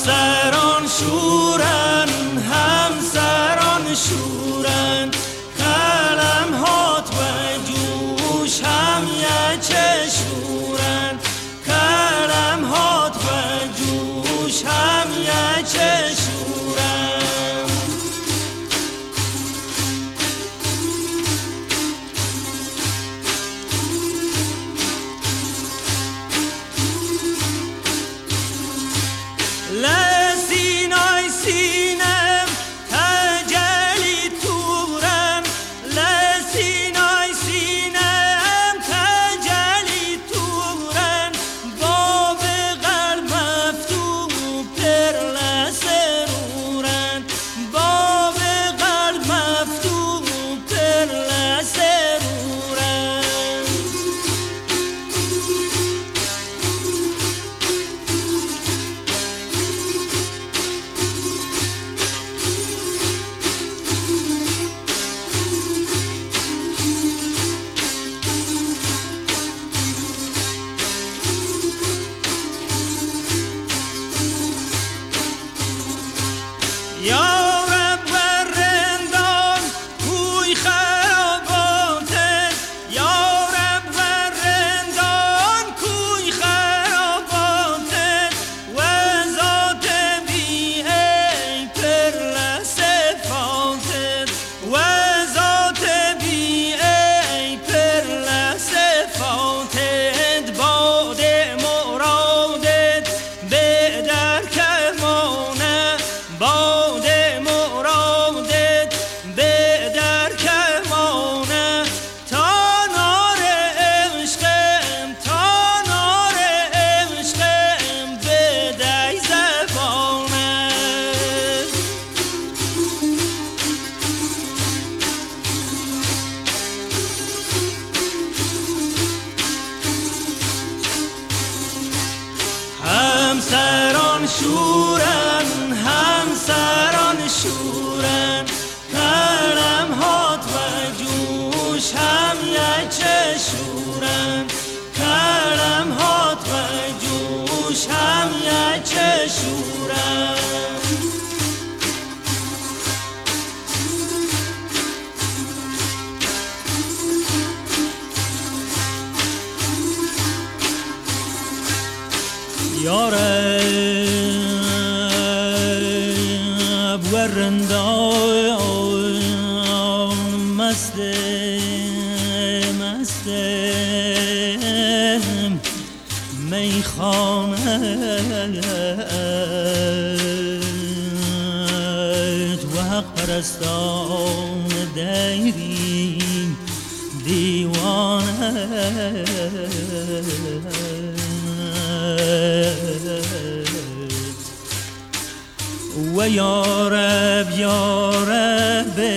همسران شورن، همسران شورن، قلم هات و جوش هم یچه شورن، قلم هات و جوش هم یچه شورن. لسینای سینم تجلی تورم، لسینای سینم تجلی تورم، باب قلب مفتوح پر لسرورن، باب قلب مفتوح پر لسرورن. یا رب ورندان کوی خراباتت، یا رب ورندان کوی خراباتت، و ذات بی ای پر لصفاتت، و ذات بی ای پر لصفاتت، باد مرادت به در کمانه، باد مرادت به در کمانه، تا نار عشقم، تا نار عشقم به دی زبانه. همسران شورن، همسران شورن، قلم هات و جوش هم یچه شورن، قلم هات و جوش هم یچه شورن. یا رب ورندان مست مست میخانت، و حق پرستان دیرین دیوانت، و یا رب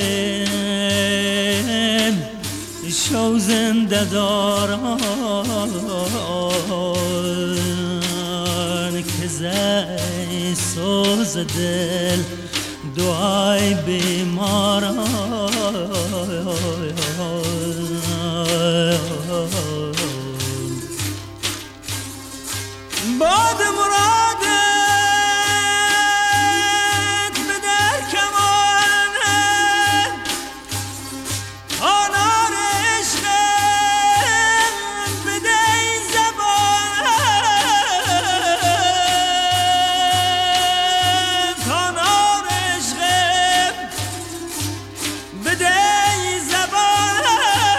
شو زنده داران، که زی سوز دل دعای بیماران. باد مرادت به در کمانه، آنار عشقم به دی زبانه، آنار عشقم به دی زبانه.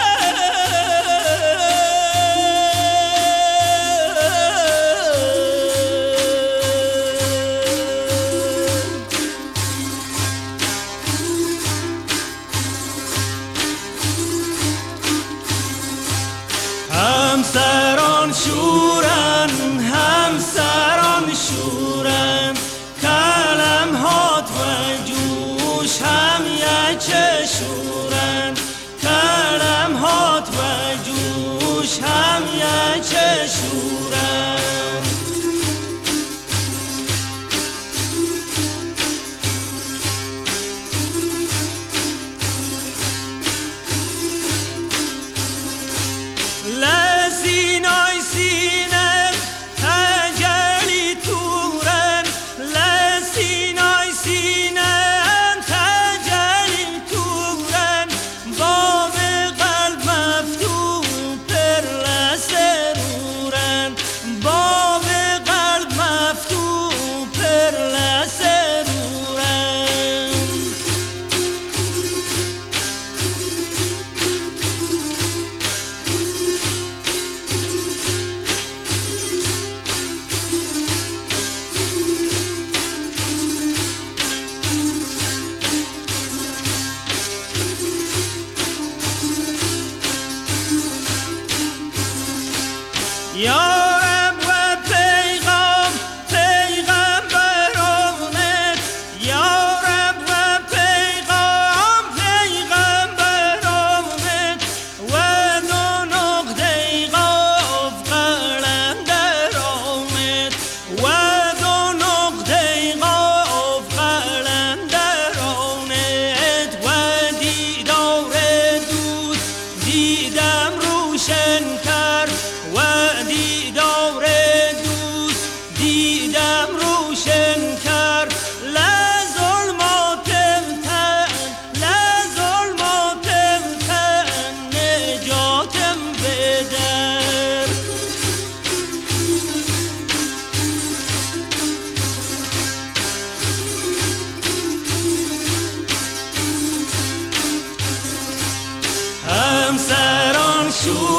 همسران شورن، همسران شورن، قلم هات و جوش هم یچه شورن، قلم هات و جوش هم یچه شورن. لسینای سینم تجلی تورن، همسران شو